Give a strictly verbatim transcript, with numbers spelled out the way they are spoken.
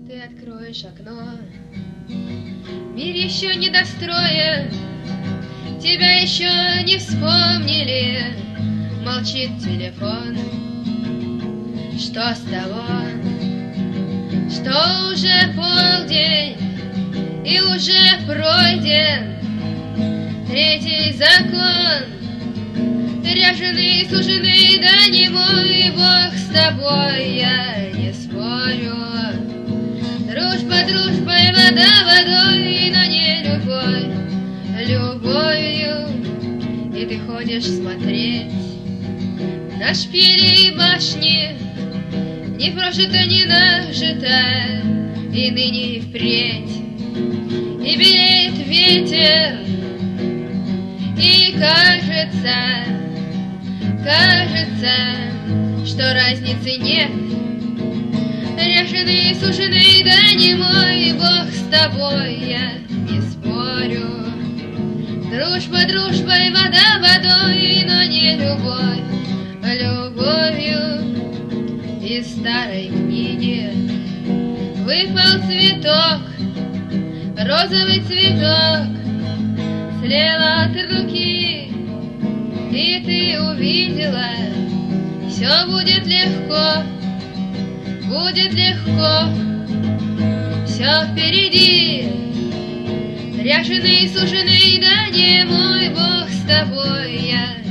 Ты откроешь окно, мир еще не достроен, тебя еще не вспомнили, молчит телефон. Что с того, что уже полдень и уже пройден третий закон. Ряженый, суженый, да не мой Бог с тобой, я не спорю. Дружба дружбой, вода водой, но не любовь любовью. И ты ходишь смотреть на шпили и башни, не прожито, не нажито, и ныне и впредь. И белеет ветер, и кажется, кажется, что разницы нет. Ряженый, суженый, да не мой Бог с тобой, я не спорю. Дружба дружбой, вода водой, но не любовь любовью. Из старой книги выпал цветок, розовый цветок, слева от руки, и ты увидела, все будет легко, будет легко, все впереди. Ряженый, суженый, да не мой Бог с тобой, я